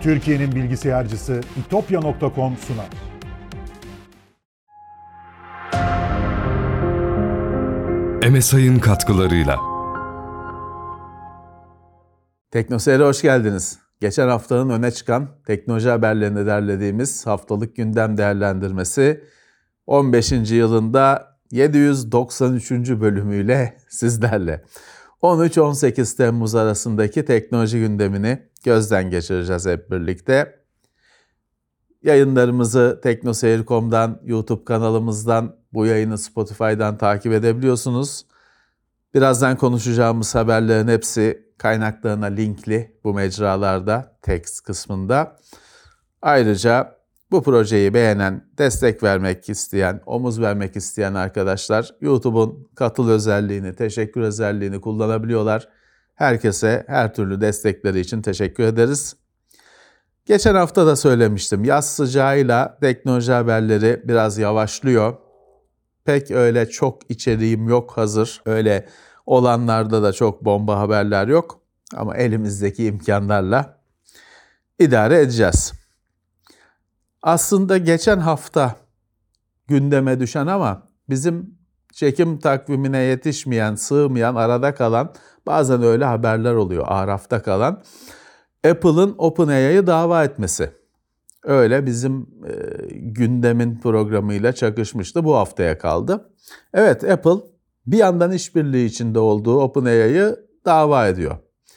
Türkiye'nin bilgisayarcısı itopya.com sunar. MSI'ın katkılarıyla. Teknoseyir'e hoş geldiniz. Geçen haftanın öne çıkan teknoloji haberlerini derlediğimiz haftalık gündem değerlendirmesi 15. yılında 793. bölümüyle sizlerle. 13-18 Temmuz arasındaki teknoloji gündemini gözden geçireceğiz hep birlikte. Yayınlarımızı teknoseyir.com'dan, YouTube kanalımızdan, bu yayını Spotify'dan takip edebiliyorsunuz. Birazdan konuşacağımız haberlerin hepsi kaynaklarına linkli bu mecralarda, text kısmında. Ayrıca bu projeyi beğenen, destek vermek isteyen, omuz vermek isteyen arkadaşlar YouTube'un katıl özelliğini, teşekkür özelliğini kullanabiliyorlar. Herkese her türlü destekleri için teşekkür ederiz. Geçen hafta da söylemiştim, yaz sıcağıyla teknoloji haberleri biraz yavaşlıyor. Pek öyle çok içeriğim yok hazır. Öyle olanlarda da çok bomba haberler yok. Ama elimizdeki imkanlarla idare edeceğiz. Aslında geçen hafta gündeme düşen ama bizim çekim takvimine yetişmeyen, sığmayan, arada kalan bazen öyle haberler oluyor. Arafta kalan Apple'ın OpenAI'yı dava etmesi. Öyle bizim gündemin programıyla çakışmıştı. Bu haftaya kaldı. Evet, Apple bir yandan işbirliği içinde olduğu OpenAI'yı dava ediyor.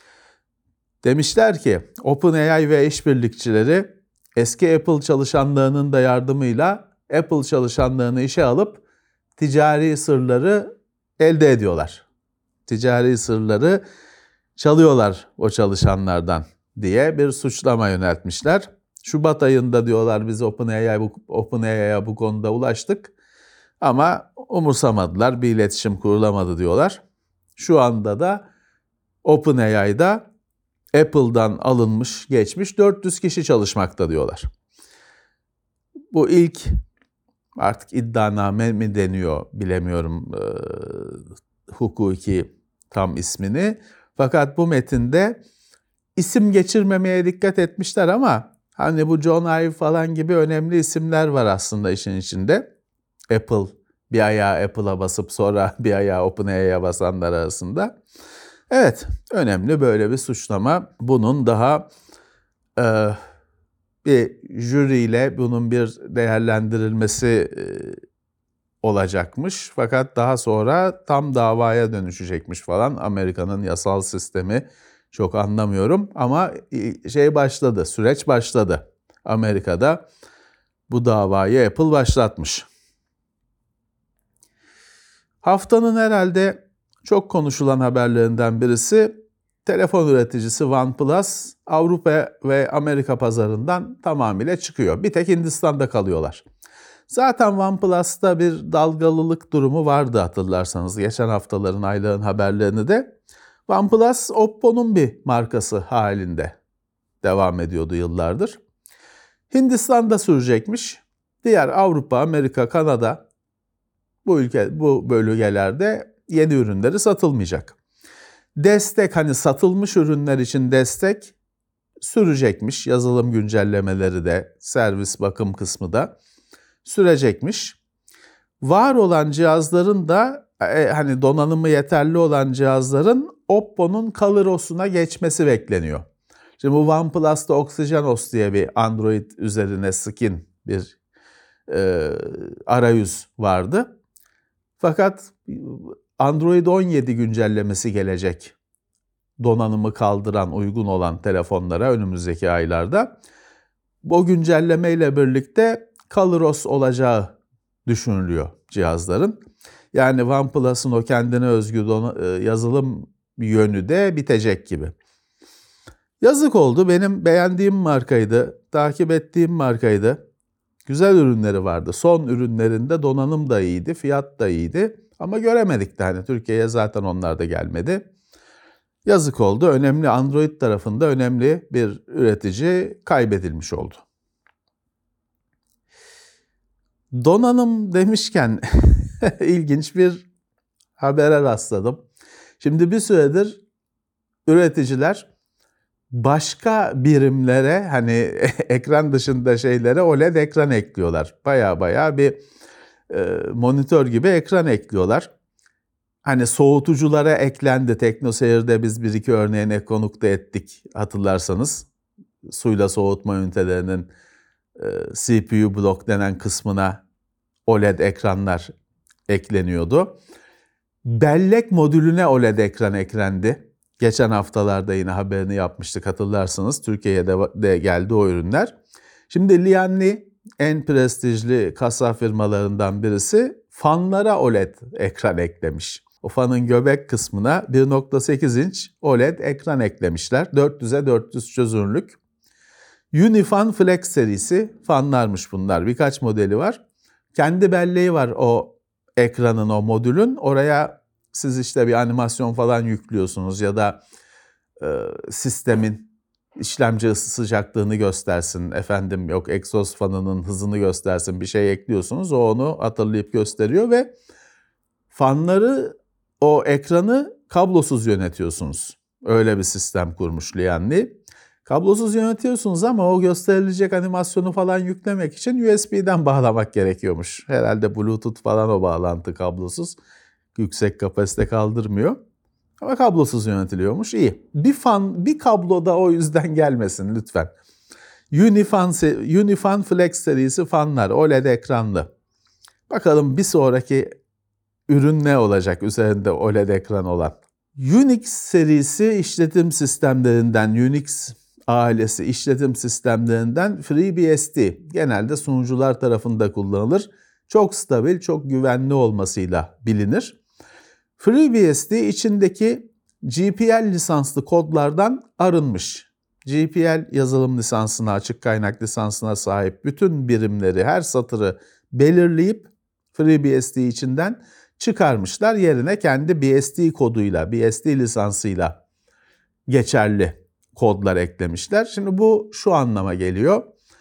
Demişler ki OpenAI ve işbirlikçileri eski Apple çalışanlarının da yardımıyla Apple çalışanlarını işe alıp ticari sırları elde ediyorlar. Ticari sırları çalıyorlar o çalışanlardan diye bir suçlama yöneltmişler. Şubat ayında diyorlar biz OpenAI'ya bu konuda ulaştık ama umursamadılar, bir iletişim kurulamadı diyorlar. Şu anda da OpenAI'da Apple'dan alınmış, geçmiş 400 kişi çalışmakta diyorlar. Bu ilk artık iddianame mi deniyor bilemiyorum hukuki tam ismini. Fakat bu metinde isim geçirmemeye dikkat etmişler ama hani bu John Ive falan gibi önemli isimler var aslında işin içinde. Apple, bir ayağı Apple'a basıp sonra bir ayağı OpenAI'ya basanlar arasında. Evet, önemli böyle bir suçlama. Bunun daha bir jüriyle bunun bir değerlendirilmesi olacakmış. Fakat daha sonra tam davaya dönüşecekmiş falan. Amerika'nın yasal sistemi çok anlamıyorum ama süreç başladı. Amerika'da bu davayı Apple başlatmış. Haftanın herhalde çok konuşulan haberlerinden birisi telefon üreticisi OnePlus Avrupa ve Amerika pazarından tamamıyla çıkıyor. Bir tek Hindistan'da kalıyorlar. Zaten OnePlus'ta bir dalgalılık durumu vardı hatırlarsanız. Geçen haftaların, ayların haberlerini de. OnePlus Oppo'nun bir markası halinde devam ediyordu yıllardır. Hindistan'da sürecekmiş. Diğer Avrupa, Amerika, Kanada bu bölgelerde yeni ürünleri satılmayacak. Destek, hani satılmış ürünler için destek sürecekmiş. Yazılım güncellemeleri de, servis bakım kısmı da sürecekmiş. Var olan cihazların da hani donanımı yeterli olan cihazların Oppo'nun ColorOS'una geçmesi bekleniyor. Şimdi bu OnePlus'ta OxygenOS diye bir Android üzerine skin bir arayüz vardı. Fakat Android 17 güncellemesi gelecek. Donanımı kaldıran, uygun olan telefonlara önümüzdeki aylarda. Bu güncellemeyle birlikte ColorOS olacağı düşünülüyor cihazların. Yani OnePlus'ın o kendine özgü yazılım yönü de bitecek gibi. Yazık oldu. Benim beğendiğim markaydı, takip ettiğim markaydı. Güzel ürünleri vardı. Son ürünlerinde donanım da iyiydi, fiyat da iyiydi. Ama göremedik de hani Türkiye'ye zaten onlar da gelmedi. Yazık oldu. Önemli Android tarafında önemli bir üretici kaybedilmiş oldu. Donanım demişken ilginç bir habere rastladım. Şimdi bir süredir üreticiler başka birimlere hani ekran dışında şeylere OLED ekran ekliyorlar. Baya bir monitör gibi ekran ekliyorlar. Hani soğutuculara eklendi. TeknoSeyir'de biz bir iki örneğine konuk da ettik hatırlarsanız. Suyla soğutma ünitelerinin CPU blok denen kısmına OLED ekranlar ekleniyordu. Bellek modülüne OLED ekran eklendi. Geçen haftalarda yine haberini yapmıştık hatırlarsınız. Türkiye'ye de geldi o ürünler. Şimdi Lianli en prestijli kasa firmalarından birisi fanlara OLED ekran eklemiş. O fanın göbek kısmına 1.8 inç OLED ekran eklemişler. 400'e 400 çözünürlük. Unifan Flex serisi fanlarmış bunlar. Birkaç modeli var. Kendi belleği var o ekranın, o modülün. Oraya siz işte bir animasyon falan yüklüyorsunuz ya da sistemin işlemci ısı sıcaklığını göstersin, efendim yok egzoz fanının hızını göstersin, bir şey ekliyorsunuz. O onu hatırlayıp gösteriyor ve fanları, o ekranı kablosuz yönetiyorsunuz. Öyle bir sistem kurmuş Lianli. Kablosuz yönetiyorsunuz ama o gösterilecek animasyonu falan yüklemek için USB'den bağlamak gerekiyormuş. Herhalde Bluetooth falan o bağlantı kablosuz. Yüksek kapasite kaldırmıyor. Ama kablosuz yönetiliyormuş. İyi. Bir kablo da o yüzden gelmesin lütfen. Unifan Flex serisi fanlar OLED ekranlı. Bakalım bir sonraki ürün ne olacak üzerinde OLED ekran olan? Unix serisi işletim sistemlerinden, Unix ailesi işletim sistemlerinden FreeBSD genelde sunucular tarafında kullanılır. Çok stabil, çok güvenli olmasıyla bilinir. FreeBSD içindeki GPL lisanslı kodlardan arınmış. GPL yazılım lisansına, açık kaynak lisansına sahip bütün birimleri, her satırı belirleyip FreeBSD içinden çıkarmışlar. Yerine kendi BSD koduyla, BSD lisansıyla geçerli kodlar eklemişler. Şimdi bu şu anlama geliyor.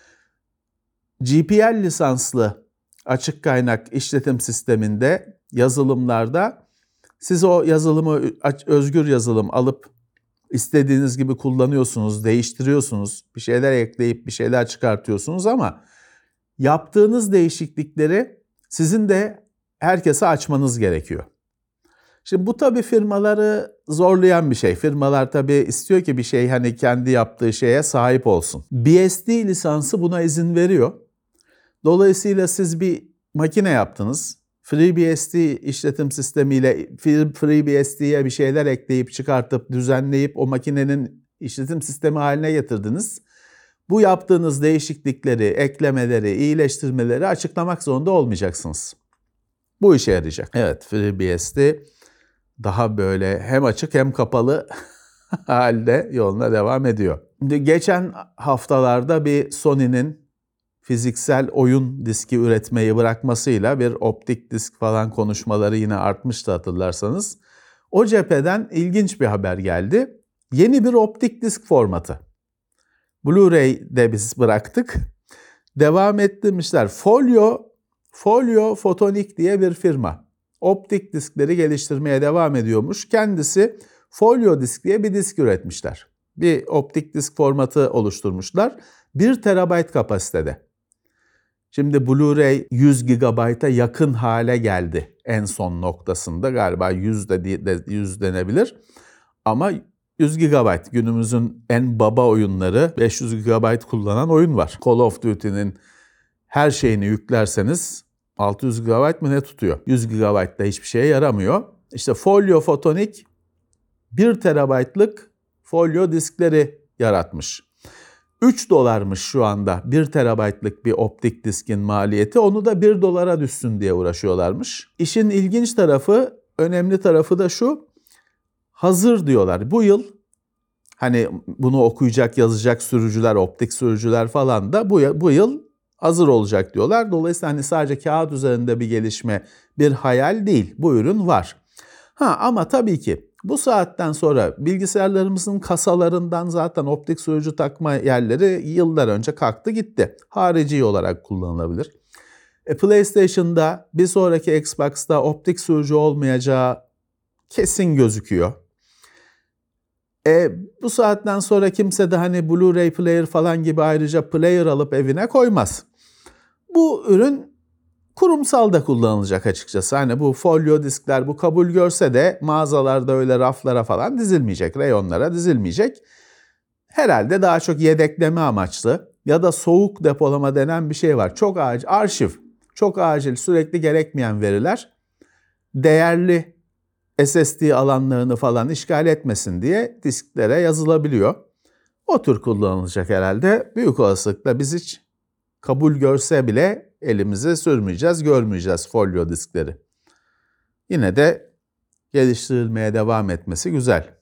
GPL lisanslı açık kaynak işletim sisteminde, yazılımlarda siz o yazılımı, özgür yazılım alıp istediğiniz gibi kullanıyorsunuz, değiştiriyorsunuz, bir şeyler ekleyip bir şeyler çıkartıyorsunuz ama yaptığınız değişiklikleri sizin de herkese açmanız gerekiyor. Şimdi bu tabii firmaları zorlayan bir şey. Firmalar tabii istiyor ki bir şey hani kendi yaptığı şeye sahip olsun. BSD lisansı buna izin veriyor. Dolayısıyla siz bir makine yaptınız. FreeBSD işletim sistemiyle FreeBSD'ye bir şeyler ekleyip çıkartıp düzenleyip o makinenin işletim sistemi haline getirdiniz. Bu yaptığınız değişiklikleri, eklemeleri, iyileştirmeleri açıklamak zorunda olmayacaksınız. Bu işe yarayacak. Evet, FreeBSD daha böyle hem açık hem kapalı halde yoluna devam ediyor. Şimdi geçen haftalarda bir Sony'nin fiziksel oyun diski üretmeyi bırakmasıyla bir optik disk falan konuşmaları yine artmıştı hatırlarsanız. O cepheden ilginç bir haber geldi. Yeni bir optik disk formatı. Blu-ray'de biz bıraktık. Devam ettirmişler. Folio Photonic diye bir firma. Optik diskleri geliştirmeye devam ediyormuş. Kendisi Folio disk diye bir disk üretmişler. Bir optik disk formatı oluşturmuşlar. 1 terabayt kapasitede. Şimdi Blu-ray 100 GB'a yakın hale geldi en son noktasında. Galiba 100 denebilir. Ama 100 GB günümüzün en baba oyunları, 500 GB kullanan oyun var. Call of Duty'nin her şeyini yüklerseniz 600 GB mı ne tutuyor? 100 GB da hiçbir şeye yaramıyor. İşte Folio Photonic 1 terabaytlık folyo diskleri yaratmış. 3 dolarmış şu anda 1 terabaytlık bir optik diskin maliyeti. Onu da 1 dolara düşsün diye uğraşıyorlarmış. İşin ilginç tarafı, önemli tarafı da şu. Hazır diyorlar. Bu yıl hani bunu okuyacak, yazacak sürücüler, optik sürücüler falan da bu yıl hazır olacak diyorlar. Dolayısıyla hani sadece kağıt üzerinde bir gelişme, bir hayal değil. Bu ürün var. Ama tabii ki bu saatten sonra bilgisayarlarımızın kasalarından zaten optik sürücü takma yerleri yıllar önce kalktı gitti. Harici olarak kullanılabilir. PlayStation'da bir sonraki Xbox'ta optik sürücü olmayacağı kesin gözüküyor. Bu saatten sonra kimse de hani Blu-ray player falan gibi ayrıca player alıp evine koymaz. Bu ürün kurumsal da kullanılacak açıkçası. Hani bu folyo diskler bu kabul görse de mağazalarda öyle raflara falan dizilmeyecek, reyonlara dizilmeyecek. Herhalde daha çok yedekleme amaçlı ya da soğuk depolama denen bir şey var. Çok acil, arşiv, çok acil, sürekli gerekmeyen veriler değerli SSD alanlarını falan işgal etmesin diye disklere yazılabiliyor. O tür kullanılacak herhalde. Büyük olasılıkla biz hiç kabul görse bile elimize sürmeyeceğiz, görmeyeceğiz folyo diskleri. Yine de geliştirilmeye devam etmesi güzel.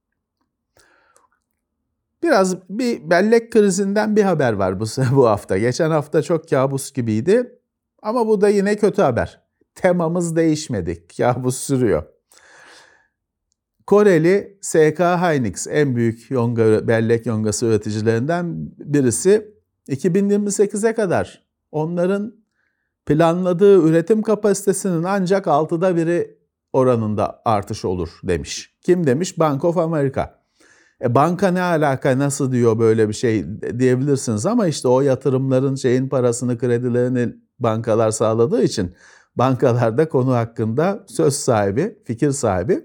Biraz bir bellek krizinden bir haber var bu hafta. Geçen hafta çok kabus gibiydi ama bu da yine kötü haber. Temamız değişmedi, kabus sürüyor. Koreli SK Hynix en büyük bellek yongası üreticilerinden birisi 2028'e kadar onların planladığı üretim kapasitesinin ancak 6'da 1'i oranında artış olur demiş. Kim demiş? Bank of America. Banka ne alaka, nasıl diyor böyle bir şey diyebilirsiniz ama işte o yatırımların parasını, kredilerini bankalar sağladığı için bankalar da konu hakkında söz sahibi, fikir sahibi.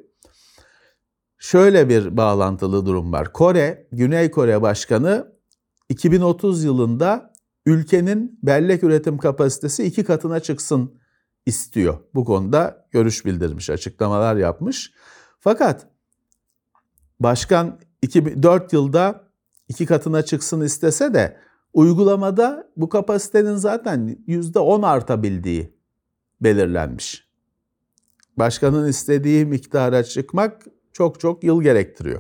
Şöyle bir bağlantılı durum var. Güney Kore Başkanı 2030 yılında ülkenin bellek üretim kapasitesi 2 katına çıksın istiyor. Bu konuda görüş bildirmiş, açıklamalar yapmış. Fakat başkan 4 yılda 2 katına çıksın istese de uygulamada bu kapasitenin zaten %10 artabildiği belirlenmiş. Başkanın istediği miktara çıkmak çok yıl gerektiriyor.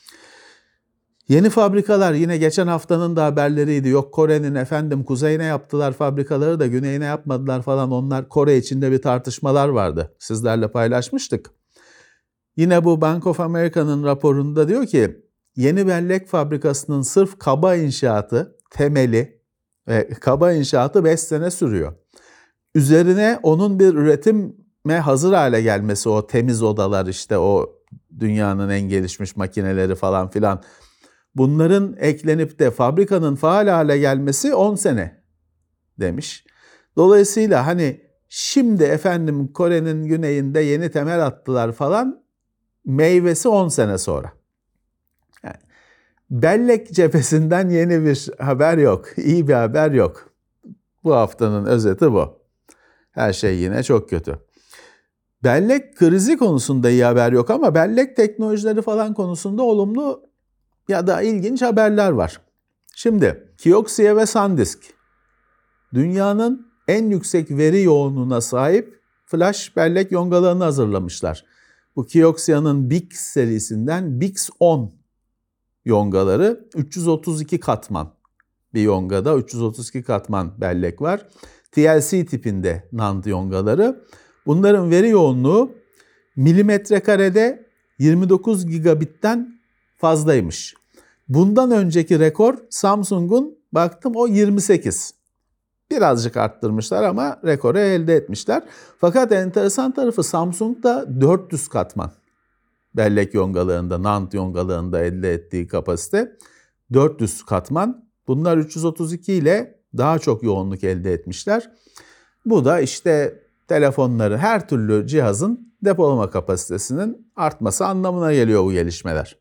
Yeni fabrikalar, yine geçen haftanın da haberleriydi. Yok Kore'nin kuzeyine yaptılar fabrikaları da güneyine yapmadılar falan. Onlar Kore içinde bir tartışmalar vardı. Sizlerle paylaşmıştık. Yine bu Bank of America'nın raporunda diyor ki yeni bellek fabrikasının sırf kaba inşaatı, temeli ve kaba inşaatı 5 sene sürüyor. Üzerine onun bir üretime hazır hale gelmesi, o temiz odalar, işte o dünyanın en gelişmiş makineleri falan filan, bunların eklenip de fabrikanın faal hale gelmesi 10 sene demiş. Dolayısıyla hani şimdi Kore'nin güneyinde yeni temel attılar falan, meyvesi 10 sene sonra. Yani bellek cephesinden yeni bir haber yok, iyi bir haber yok. Bu haftanın özeti bu. Her şey yine çok kötü. Bellek krizi konusunda iyi haber yok ama bellek teknolojileri falan konusunda olumlu ya da ilginç haberler var. Şimdi Kioxia ve SanDisk dünyanın en yüksek veri yoğunluğuna sahip flash bellek yongalarını hazırlamışlar. Bu Kioxia'nın BIX serisinden BIX10 yongaları 332 katman bir yongada 332 katman bellek var. TLC tipinde NAND yongaları. Bunların veri yoğunluğu milimetre karede 29 gigabitten fazlaymış. Bundan önceki rekor Samsung'un, baktım o 28. Birazcık arttırmışlar ama rekoru elde etmişler. Fakat enteresan tarafı Samsung'da 400 katman bellek yongalarında, NAND yongalarında elde ettiği kapasite 400 katman. Bunlar 332 ile daha çok yoğunluk elde etmişler. Bu da işte telefonları, her türlü cihazın depolama kapasitesinin artması anlamına geliyor bu gelişmeler.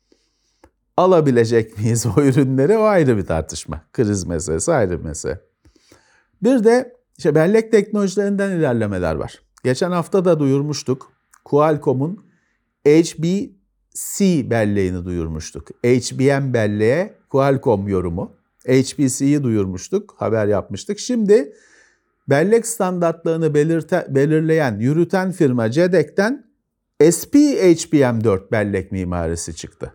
Alabilecek miyiz o ürünleri, o ayrı bir tartışma. Kriz meselesi ayrı bir mesele. Bir de bellek teknolojilerinden ilerlemeler var. Geçen hafta da duyurmuştuk. Qualcomm'un HBC belleğini duyurmuştuk. HBM belleğe Qualcomm yorumu. HBC'yi duyurmuştuk, haber yapmıştık. Şimdi bellek standartlarını belirleyen, yürüten firma CEDEC'ten SP HBM4 bellek mimarisi çıktı.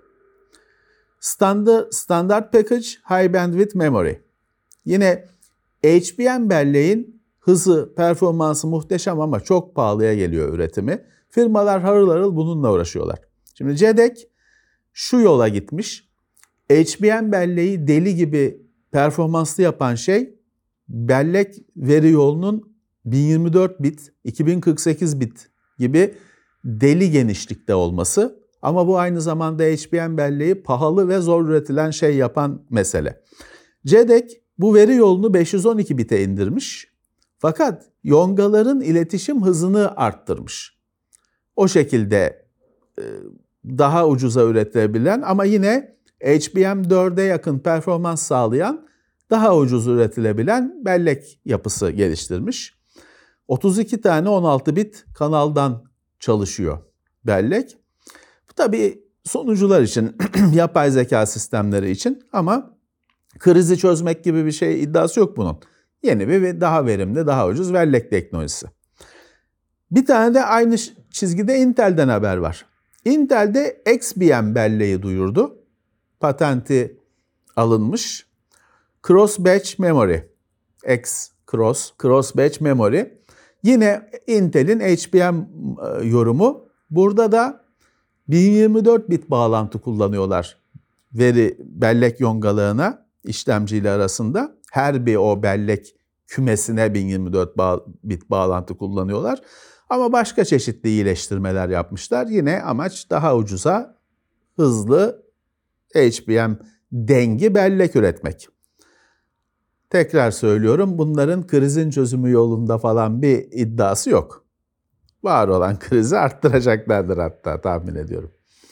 Standard Package High Bandwidth Memory. Yine HBM belleğin hızı, performansı muhteşem ama çok pahalıya geliyor üretimi. Firmalar harıl harıl bununla uğraşıyorlar. Şimdi CEDEC şu yola gitmiş. HBM belleği deli gibi performanslı yapan şey, bellek veri yolunun 1024 bit, 2048 bit gibi deli genişlikte olması. Ama bu aynı zamanda HBM belleği pahalı ve zor üretilen şey yapan mesele. JEDEC bu veri yolunu 512 bite indirmiş. Fakat yongaların iletişim hızını arttırmış. O şekilde daha ucuza üretilebilen ama yine HBM4'e yakın performans sağlayan daha ucuz üretilebilen bellek yapısı geliştirmiş. 32 tane 16 bit kanaldan çalışıyor bellek. Bu tabii sunucular için, yapay zeka sistemleri için ama krizi çözmek gibi bir şey iddiası yok bunun. Yeni bir daha verimli, daha ucuz bellek teknolojisi. Bir tane de aynı çizgide Intel'den haber var. Intel'de XBM belleği duyurdu. Patenti alınmış. Cross Batch Memory. Cross Batch Memory. Yine Intel'in HBM yorumu. Burada da 1024 bit bağlantı kullanıyorlar veri bellek yongalığına işlemciyle arasında. Her bir o bellek kümesine 1024 bit bağlantı kullanıyorlar. Ama başka çeşitli iyileştirmeler yapmışlar. Yine amaç daha ucuza, hızlı HBM dengi bellek üretmek. Tekrar söylüyorum, bunların krizin çözümü yolunda falan bir iddiası yok. Var olan krizi arttıracaklardır hatta tahmin ediyorum.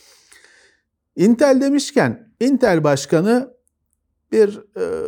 Intel demişken, Intel Başkanı bir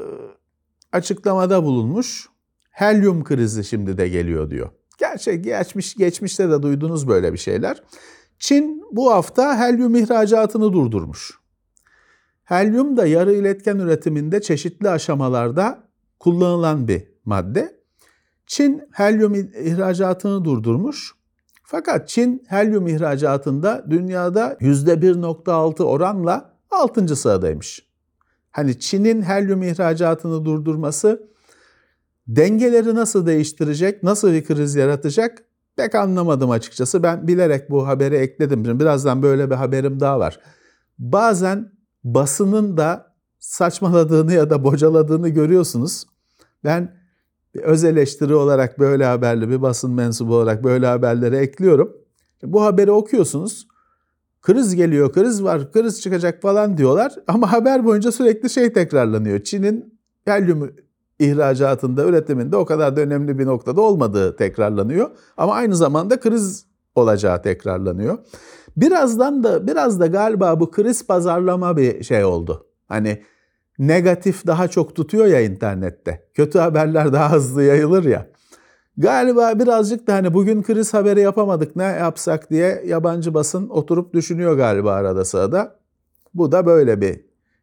açıklamada bulunmuş. Helyum krizi şimdi de geliyor diyor. Gerçi geçmişte de duydunuz böyle bir şeyler. Çin bu hafta helyum ihracatını durdurmuş. Helyum da yarı iletken üretiminde çeşitli aşamalarda kullanılan bir madde. Çin helyum ihracatını durdurmuş. Fakat Çin helyum ihracatında dünyada %1.6 oranla 6. sıradaymış. Hani Çin'in helyum ihracatını durdurması dengeleri nasıl değiştirecek, nasıl bir kriz yaratacak pek anlamadım açıkçası. Ben bilerek bu haberi ekledim. Birazdan böyle bir haberim daha var. Bazen basının da saçmaladığını ya da bocaladığını görüyorsunuz. Ben öz eleştiri olarak böyle haberli bir basın mensubu olarak böyle haberleri ekliyorum. Bu haberi okuyorsunuz. Kriz geliyor, kriz var, kriz çıkacak falan diyorlar. Ama haber boyunca sürekli şey tekrarlanıyor. Çin'in helyum ihracatında, üretiminde o kadar da önemli bir noktada olmadığı tekrarlanıyor. Ama aynı zamanda kriz olacağı tekrarlanıyor. Biraz da galiba bu kriz pazarlama bir şey oldu. Hani negatif daha çok tutuyor ya internette. Kötü haberler daha hızlı yayılır ya. Galiba birazcık da hani bugün kriz haberi yapamadık ne yapsak diye yabancı basın oturup düşünüyor galiba arada sırada. Bu da böyle bir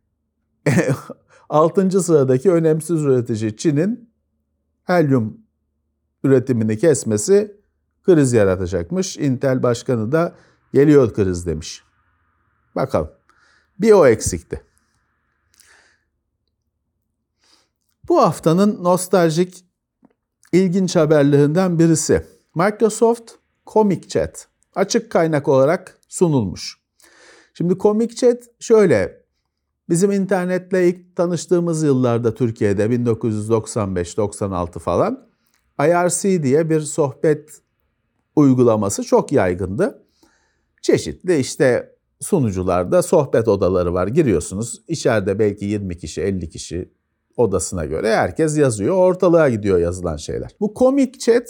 6. sıradaki önemsiz üretici Çin'in helyum üretimini kesmesi kriz yaratacakmış. Intel başkanı da geliyor kriz demiş. Bakalım. Bir o eksikti. Bu haftanın nostaljik ilginç haberlerinden birisi. Microsoft Comic Chat açık kaynak olarak sunulmuş. Şimdi Comic Chat şöyle, bizim internetle ilk tanıştığımız yıllarda Türkiye'de 1995-96 falan IRC diye bir sohbet uygulaması çok yaygındı. Çeşitli işte sunucularda sohbet odaları var. Giriyorsunuz, içeride belki 20 kişi, 50 kişi odasına göre herkes yazıyor. Ortalığa gidiyor yazılan şeyler. Bu Comic Chat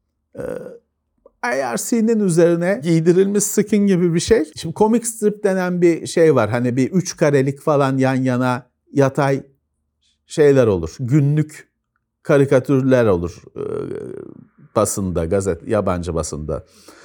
IRC'nin üzerine giydirilmiş skin gibi bir şey. Şimdi comic strip denen bir şey var. Hani bir 3 karelik falan yan yana yatay şeyler olur. Günlük karikatürler olur basında, yabancı basında.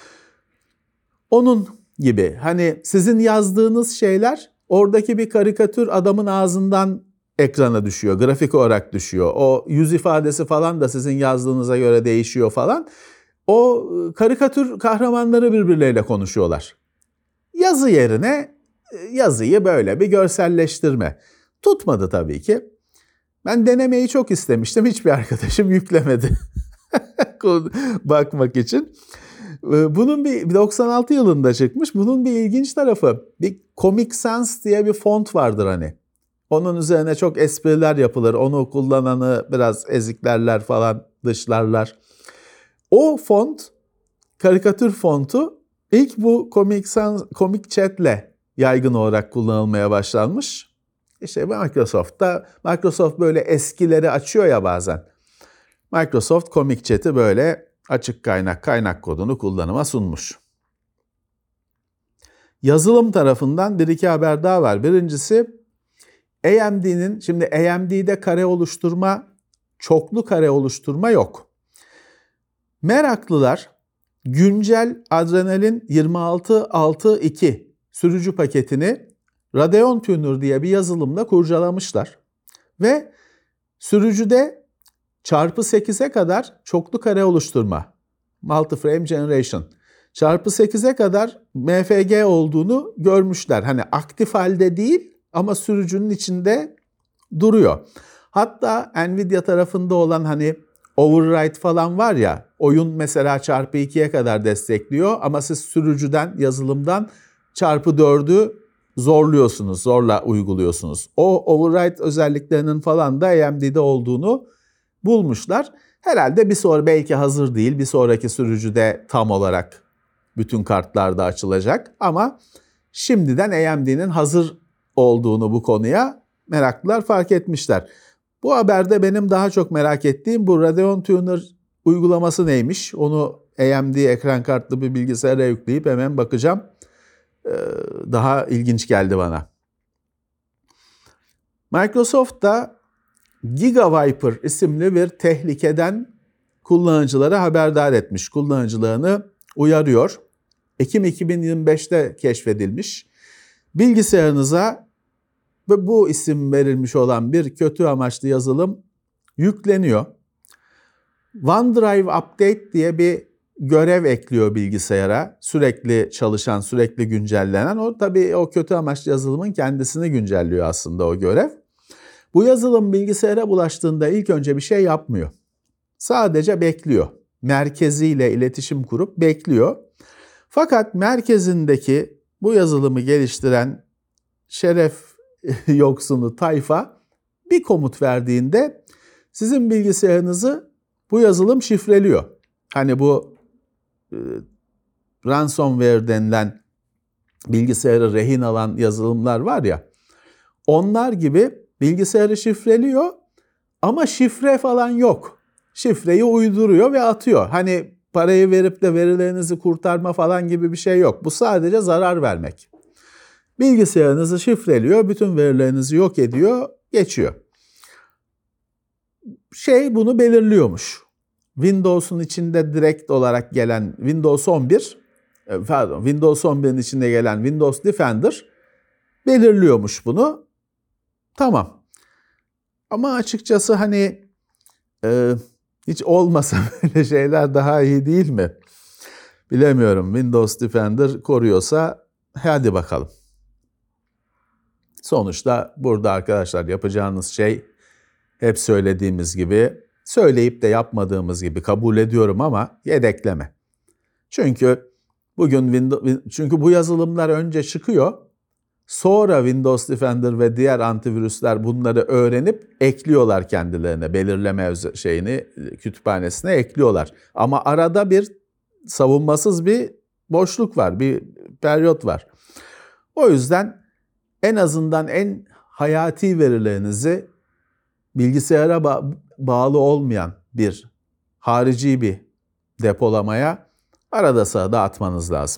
Onun gibi hani sizin yazdığınız şeyler oradaki bir karikatür adamın ağzından ekrana düşüyor. Grafik olarak düşüyor. O yüz ifadesi falan da sizin yazdığınıza göre değişiyor falan. O karikatür kahramanları birbirleriyle konuşuyorlar. Yazı yerine yazıyı böyle bir görselleştirme. Tutmadı tabii ki. Ben denemeyi çok istemiştim. Hiçbir arkadaşım yüklemedi bakmak için. Bunun bir 96 yılında çıkmış. Bunun bir ilginç tarafı. Bir Comic Sans diye bir font vardır hani. Onun üzerine çok espriler yapılır. Onu kullananı biraz eziklerler falan, dışlarlar. O font, karikatür fontu İlk bu Comic Chat'le yaygın olarak kullanılmaya başlanmış. İşte Microsoft böyle eskileri açıyor ya bazen. Microsoft Comic Chat'i böyle açık kaynak kodunu kullanıma sunmuş. Yazılım tarafından bir iki haber daha var. Birincisi şimdi AMD'de kare oluşturma, çoklu kare oluşturma yok. Meraklılar güncel Adrenalin 2662 sürücü paketini Radeon Tuner diye bir yazılımla kurcalamışlar. Ve sürücüde çarpı 8'e kadar çoklu kare oluşturma, Multi-Frame Generation, çarpı 8'e kadar MFG olduğunu görmüşler. Hani aktif halde değil ama sürücünün içinde duruyor. Hatta Nvidia tarafında olan hani override falan var ya, oyun mesela çarpı 2'ye kadar destekliyor ama siz sürücüden, yazılımdan çarpı 4'ü zorla uyguluyorsunuz. O override özelliklerinin falan da AMD'de olduğunu bulmuşlar. Herhalde belki hazır değil, bir sonraki sürücüde tam olarak bütün kartlarda açılacak ama şimdiden AMD'nin hazır olduğunu bu konuya meraklılar fark etmişler. Bu haberde benim daha çok merak ettiğim bu Radeon Tuner uygulaması neymiş? Onu AMD ekran kartlı bir bilgisayara yükleyip hemen bakacağım. Daha ilginç geldi bana. Microsoft da GigaViper isimli bir tehlikeden kullanıcılara haberdar etmiş. Kullanıcılarını uyarıyor. Ekim 2025'te keşfedilmiş. Bilgisayarınıza bu isim verilmiş olan bir kötü amaçlı yazılım yükleniyor. OneDrive Update diye bir görev ekliyor bilgisayara. Sürekli çalışan, sürekli güncellenen. Tabii o kötü amaçlı yazılımın kendisini güncelliyor aslında o görev. Bu yazılım bilgisayara bulaştığında ilk önce bir şey yapmıyor. Sadece bekliyor. Merkeziyle iletişim kurup bekliyor. Fakat merkezindeki bu yazılımı geliştiren şeref yoksunu tayfa bir komut verdiğinde sizin bilgisayarınızı bu yazılım şifreliyor. Hani bu ransomware denilen bilgisayarı rehin alan yazılımlar var ya, onlar gibi bilgisayarı şifreliyor ama şifre falan yok. Şifreyi uyduruyor ve atıyor. Hani parayı verip de verilerinizi kurtarma falan gibi bir şey yok. Bu sadece zarar vermek. Bilgisayarınızı şifreliyor, bütün verilerinizi yok ediyor, geçiyor. Bunu belirliyormuş. Windows'un içinde direkt olarak gelen Windows 11'in içinde gelen Windows Defender belirliyormuş bunu. Tamam. Ama açıkçası hani hiç olmasa böyle şeyler daha iyi değil mi? Bilemiyorum. Windows Defender koruyorsa hadi bakalım. Sonuçta burada arkadaşlar yapacağınız şey hep söylediğimiz gibi, söyleyip de yapmadığımız gibi kabul ediyorum ama yedekleme. Çünkü bu yazılımlar önce çıkıyor. Sonra Windows Defender ve diğer antivirüsler bunları öğrenip ekliyorlar kendilerine, belirleme kütüphanesine ekliyorlar. Ama arada bir savunmasız bir boşluk var, bir periyot var. O yüzden en azından en hayati verilerinizi bilgisayara bağlı olmayan bir harici bir depolamaya arada sırada atmanız lazım.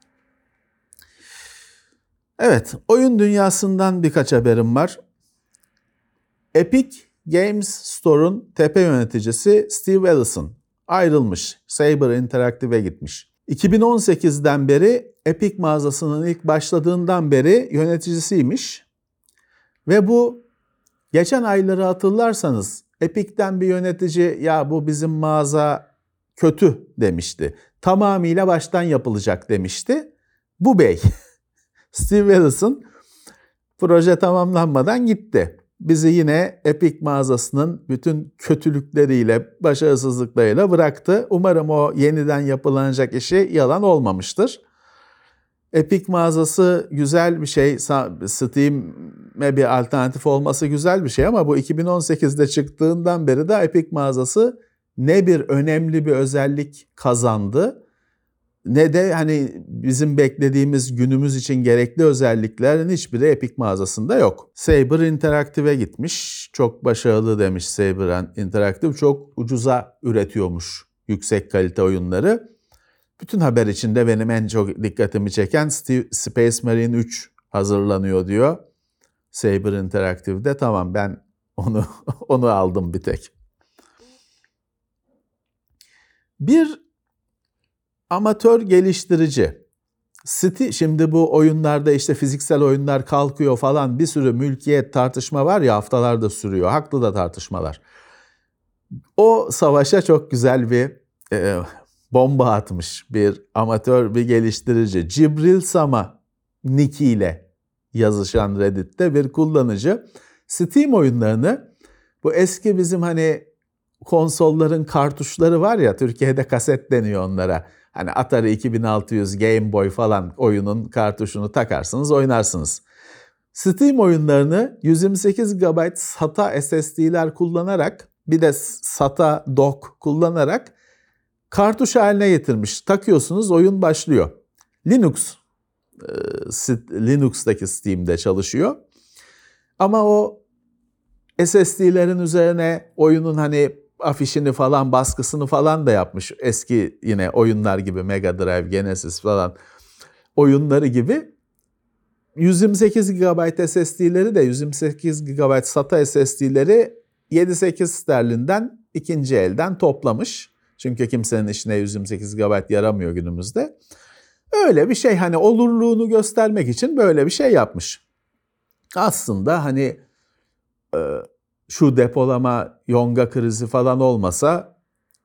Evet, oyun dünyasından birkaç haberim var. Epic Games Store'un tepe yöneticisi Steve Ellison ayrılmış. Saber Interactive'e gitmiş. 2018'den beri Epic mağazasının ilk başladığından beri yöneticisiymiş. Ve bu geçen ayları hatırlarsanız Epic'ten bir yönetici ya bu bizim mağaza kötü demişti. Tamamıyla baştan yapılacak demişti. Bu bey Steve Ellison proje tamamlanmadan gitti. Bizi yine Epic mağazasının bütün kötülükleriyle, başarısızlıklarıyla bıraktı. Umarım o yeniden yapılanacak işi yalan olmamıştır. Epic mağazası güzel bir şey. Steam'e bir alternatif olması güzel bir şey ama bu 2018'de çıktığından beri de Epic mağazası ne bir önemli bir özellik kazandı ne de hani bizim beklediğimiz günümüz için gerekli özelliklerin hiçbiri Epic mağazasında yok. Saber Interactive'e gitmiş. Çok başarılı demiş Saber Interactive. Çok ucuza üretiyormuş yüksek kalite oyunları. Bütün haber içinde benim en çok dikkatimi çeken Space Marine 3 hazırlanıyor diyor. Saber Interactive'de. Tamam, ben onu aldım bir tek. Bir amatör geliştirici. Şimdi bu oyunlarda işte fiziksel oyunlar kalkıyor falan, bir sürü mülkiyet tartışma var ya, haftalarda sürüyor. Haklı da tartışmalar. O savaşa çok güzel bir bomba atmış bir amatör bir geliştirici. Cibril Sama nick ile yazışan Reddit'te bir kullanıcı Steam oyunlarını, bu eski bizim hani konsolların kartuşları var ya, Türkiye'de kaset deniyor onlara. Hani Atari 2600, Game Boy falan oyunun kartuşunu takarsınız, oynarsınız. Steam oyunlarını 128 GB SATA SSD'ler kullanarak, bir de SATA dock kullanarak kartuş haline getirmiş. Takıyorsunuz, oyun başlıyor. Linux'taki Steam'de çalışıyor. Ama o SSD'lerin üzerine oyunun hani afişini falan, baskısını falan da yapmış. Eski yine oyunlar gibi, Mega Drive, Genesis falan oyunları gibi. 128 GB SSD'leri de 128 GB SATA SSD'leri 7-8 sterlinden ikinci elden toplamış. Çünkü kimsenin işine 128 GB yaramıyor günümüzde. Öyle bir şey, hani olurluğunu göstermek için böyle bir şey yapmış. Aslında hani şu depolama yonga krizi falan olmasa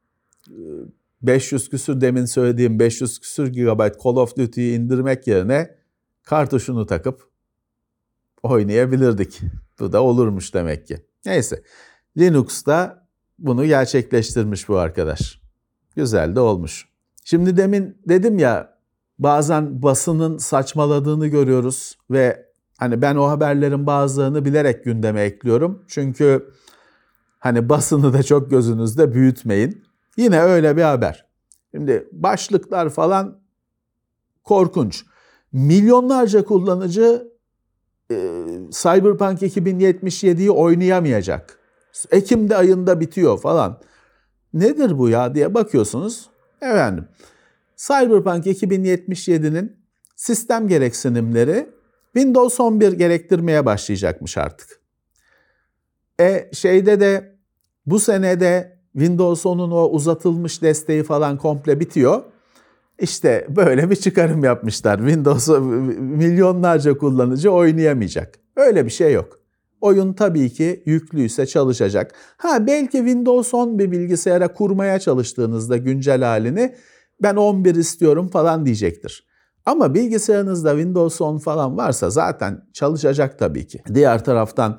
500 küsür, demin söylediğim 500 küsür GB Call of Duty'yi indirmek yerine kartuşunu takıp oynayabilirdik. Bu da olurmuş demek ki. Neyse, Linux'ta bunu gerçekleştirmiş bu arkadaş. Güzel de olmuş. Şimdi demin dedim ya, bazen basının saçmaladığını görüyoruz ve hani ben o haberlerin bazılarını bilerek gündeme ekliyorum. Çünkü hani basını da çok gözünüzde büyütmeyin. Yine öyle bir haber. Şimdi başlıklar falan korkunç. Milyonlarca kullanıcı Cyberpunk 2077'yi oynayamayacak. Ekim'de ayında bitiyor falan. Nedir bu ya diye bakıyorsunuz. Efendim, Cyberpunk 2077'nin sistem gereksinimleri Windows 11 gerektirmeye başlayacakmış artık. Şeyde de bu senede Windows 10'un o uzatılmış desteği falan komple bitiyor. İşte böyle bir çıkarım yapmışlar. Milyonlarca kullanıcı oynayamayacak. Öyle bir şey yok. Oyun tabii ki yüklüyse çalışacak. Belki Windows 10 bir bilgisayara kurmaya çalıştığınızda güncel halini, ben 11 istiyorum falan diyecektir. Ama bilgisayarınızda Windows 10 falan varsa zaten çalışacak tabii ki. Diğer taraftan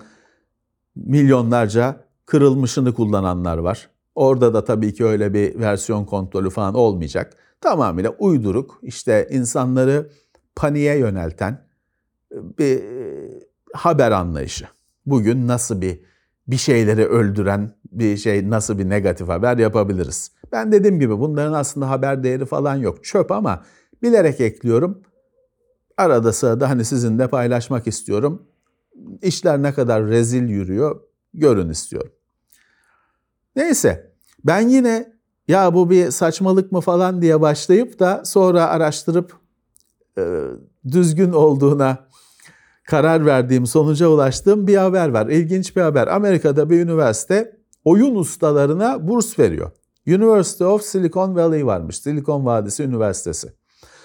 milyonlarca kırılmışını kullananlar var. Orada da tabii ki öyle bir versiyon kontrolü falan olmayacak. Tamamıyla uyduruk, işte insanları paniğe yönelten bir haber anlayışı. Bugün nasıl bir şeyleri öldüren bir şey, nasıl bir negatif haber yapabiliriz? Ben dediğim gibi bunların aslında haber değeri falan yok. Çöp, ama bilerek ekliyorum. Arada sırada hani sizinle paylaşmak istiyorum. İşler ne kadar rezil yürüyor görün istiyorum. Neyse, ben yine ya bu bir saçmalık mı falan diye başlayıp da sonra araştırıp düzgün olduğuna karar verdiğim, sonuca ulaştığım bir haber var. İlginç bir haber. Amerika'da bir üniversite oyun ustalarına burs veriyor. University of Silicon Valley varmış. Silikon Vadisi Üniversitesi.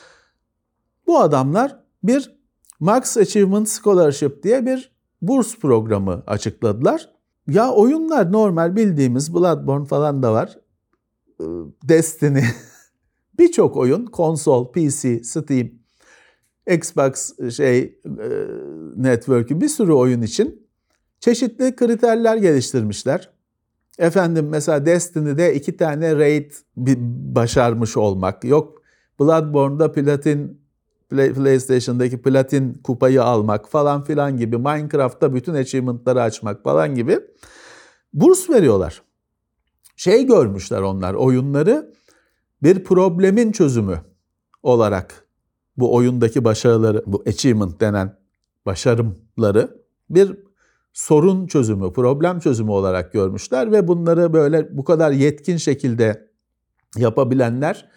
Bu adamlar bir Max Achievement Scholarship diye bir burs programı açıkladılar. Ya oyunlar normal bildiğimiz Bloodborne falan da var. Destiny, birçok oyun, konsol, PC, Steam, Xbox Network'ü, bir sürü oyun için çeşitli kriterler geliştirmişler. Efendim, mesela Destiny'de 2 tane raid başarmış olmak, yok Bloodborne'da PlayStation'daki platin kupayı almak falan filan gibi, Minecraft'ta bütün achievement'ları açmak falan gibi burs veriyorlar. Görmüşler onlar, oyunları bir problemin çözümü olarak bu oyundaki başarıları, bu achievement denen başarımları bir sorun çözümü, problem çözümü olarak görmüşler ve bunları böyle bu kadar yetkin şekilde yapabilenler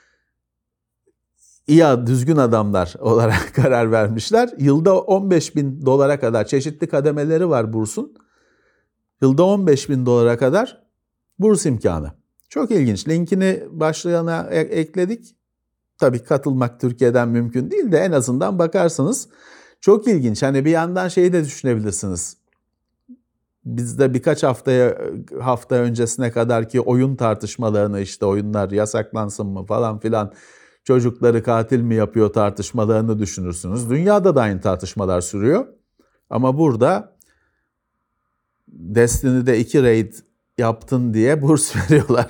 iyi, düzgün adamlar olarak karar vermişler. Yılda $15.000 kadar, çeşitli kademeleri var bursun. Yılda $15.000 kadar burs imkanı. Çok ilginç. Linkini başlığına ekledik. Tabii katılmak Türkiye'den mümkün değil de en azından bakarsınız. Çok ilginç. Hani bir yandan şeyi de düşünebilirsiniz. Bizde birkaç hafta öncesine kadar ki oyun tartışmalarını, işte oyunlar yasaklansın mı falan filan, çocukları katil mi yapıyor tartışmalarını düşünürsünüz. Dünyada da aynı tartışmalar sürüyor. Ama burada Destiny'de 2 raid yaptın diye burs veriyorlar.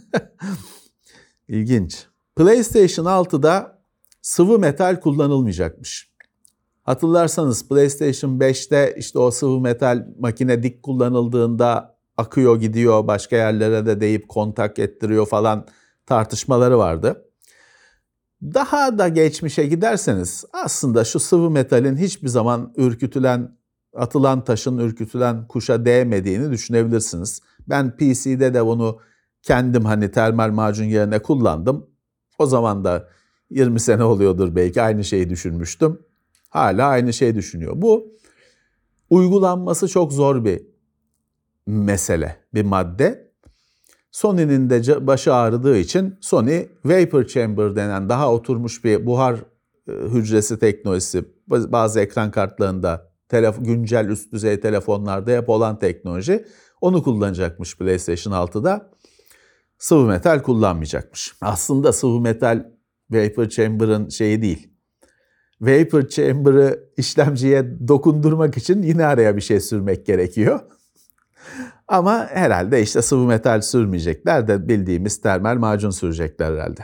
İlginç. PlayStation 6'da sıvı metal kullanılmayacakmış. Hatırlarsanız PlayStation 5'te işte o sıvı metal makine dik kullanıldığında akıyor gidiyor, başka yerlere de değip kontak ettiriyor falan tartışmaları vardı. Daha da geçmişe giderseniz aslında şu sıvı metalin hiçbir zaman atılan taşın ürkütülen kuşa değmediğini düşünebilirsiniz. Ben PC'de de bunu kendim hani termal macun yerine kullandım. O zaman da 20 sene oluyordur belki, aynı şeyi düşünmüştüm. Hala aynı şeyi düşünüyor. Bu uygulanması çok zor bir mesele, bir madde. Sony'nin de başı ağrıdığı için Sony Vapor Chamber denen daha oturmuş bir buhar hücresi teknolojisi, bazı ekran kartlarında, güncel üst düzey telefonlarda hep olan teknoloji, onu kullanacakmış PlayStation 6'da. Sıvı metal kullanmayacakmış. Aslında sıvı metal Vapor Chamber'ın şeyi değil. Vapor Chamber'ı işlemciye dokundurmak için yine araya bir şey sürmek gerekiyor. Ama herhalde işte sıvı metal sürmeyecekler de bildiğimiz termal macun sürecekler herhalde.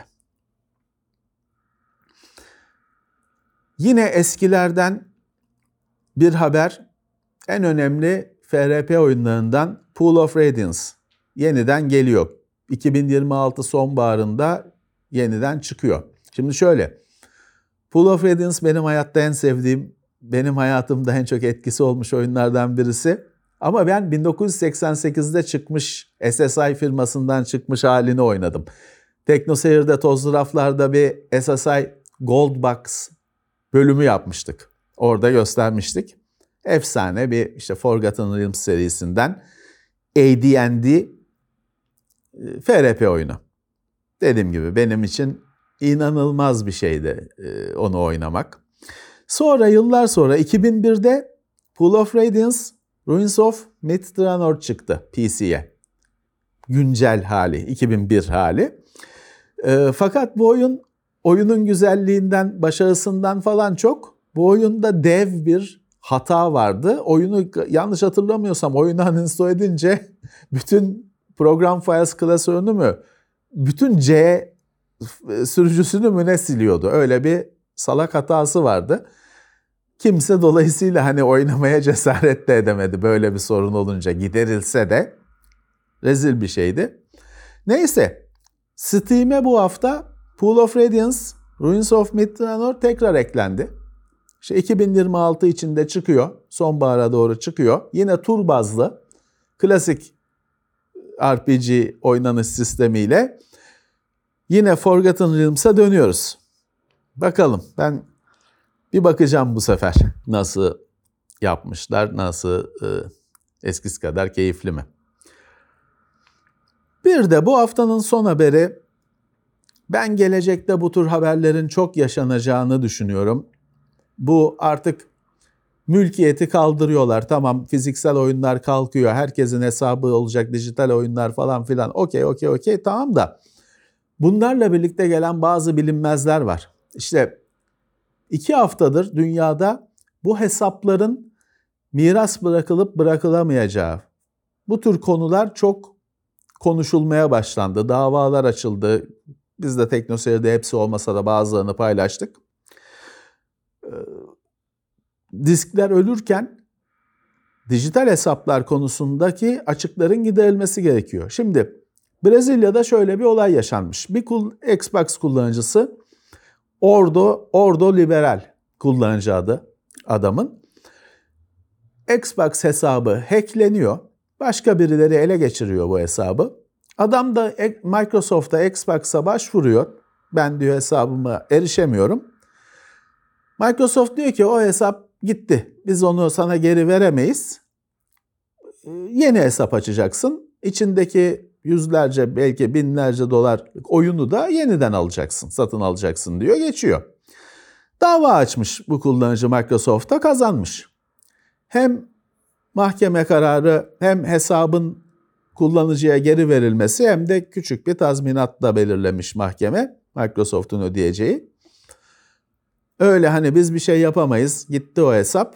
Yine eskilerden bir haber, en önemli FRP oyunlarından Pool of Radiance yeniden geliyor. 2026 sonbaharında yeniden çıkıyor. Şimdi şöyle, Pool of Radiance benim hayatta en sevdiğim, benim hayatımda en çok etkisi olmuş oyunlardan birisi. Ama ben 1988'de çıkmış, SSI firmasından çıkmış halini oynadım. TeknoSeyir'de Tozlu Raflar'da bir SSI Gold Box bölümü yapmıştık. Orada göstermiştik. Efsane bir işte Forgotten Realms serisinden AD&D FRP oyunu. Dediğim gibi benim için inanılmaz bir şeydi onu oynamak. Sonra yıllar sonra 2001'de Pool of Radiance Ruins of Myth-Drannor çıktı PC'ye. Güncel hali, 2001 hali. Fakat bu oyunun güzelliğinden, başarısından falan çok, bu oyunda dev bir hata vardı. Oyunu yanlış hatırlamıyorsam oyunu uninstall edince bütün program files klasörünü mü, bütün C sürücüsünü mü ne siliyordu? Öyle bir salak hatası vardı. Kimse dolayısıyla hani oynamaya cesaret de edemedi böyle bir sorun olunca, giderilse de rezil bir şeydi. Neyse, Steam'e bu hafta Pool of Radiance Ruins of Myth-Drannor tekrar eklendi. İşte 2026 içinde çıkıyor, sonbahara doğru çıkıyor. Yine tur bazlı, klasik RPG oynanış sistemiyle yine Forgotten Realms'a dönüyoruz. Bakalım, ben bir bakacağım bu sefer nasıl yapmışlar, nasıl eskisi kadar keyifli mi? Bir de bu haftanın son haberi, ben gelecekte bu tür haberlerin çok yaşanacağını düşünüyorum. Bu artık mülkiyeti kaldırıyorlar. Tamam, fiziksel oyunlar kalkıyor, herkesin hesabı olacak, dijital oyunlar falan filan. Okey, tamam da bunlarla birlikte gelen bazı bilinmezler var. İşte 2 haftadır dünyada bu hesapların miras bırakılıp bırakılamayacağı, bu tür konular çok konuşulmaya başlandı. Davalar açıldı. Biz de TeknoSeyir'de hepsi olmasa da bazılarını paylaştık. Diskler ölürken dijital hesaplar konusundaki açıkların giderilmesi gerekiyor. Şimdi Brezilya'da şöyle bir olay yaşanmış. Bir Xbox kullanıcısı Ordo Liberal kullanıcı adı adamın. Xbox hesabı hackleniyor. Başka birileri ele geçiriyor bu hesabı. Adam da Microsoft'a, Xbox'a başvuruyor. Ben diyor hesabıma erişemiyorum. Microsoft diyor ki o hesap gitti. Biz onu sana geri veremeyiz. Yeni hesap açacaksın. İçindeki yüzlerce belki binlerce dolar oyunu da yeniden alacaksın, satın alacaksın diyor, geçiyor. Dava açmış bu kullanıcı Microsoft'a, kazanmış. Hem mahkeme kararı hem hesabın kullanıcıya geri verilmesi hem de küçük bir tazminat da belirlemiş mahkeme, Microsoft'un ödeyeceği. Öyle hani biz bir şey yapamayız, gitti o hesap,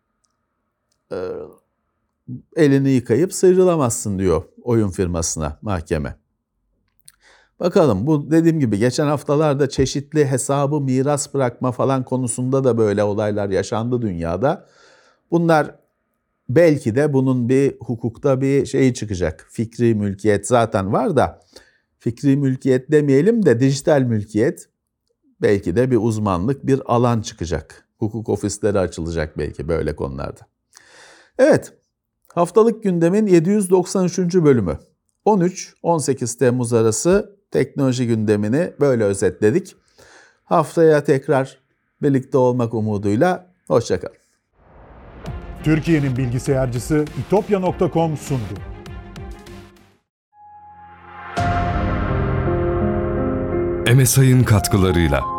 elini yıkayıp sıyrılamazsın diyor oyun firmasına mahkeme. Bakalım, bu dediğim gibi geçen haftalarda çeşitli hesabı miras bırakma falan konusunda da böyle olaylar yaşandı dünyada. Bunlar belki de bunun bir hukukta bir şeyi çıkacak. Fikri mülkiyet zaten var da fikri mülkiyet demeyelim de dijital mülkiyet, belki de bir uzmanlık, bir alan çıkacak. Hukuk ofisleri açılacak belki böyle konularda. Evet, haftalık gündemin 793. bölümü. 13-18 Temmuz arası teknoloji gündemini böyle özetledik. Haftaya tekrar birlikte olmak umuduyla hoşça kalın. Türkiye'nin bilgisayarcısı itopya.com sundu. MSI'ın katkılarıyla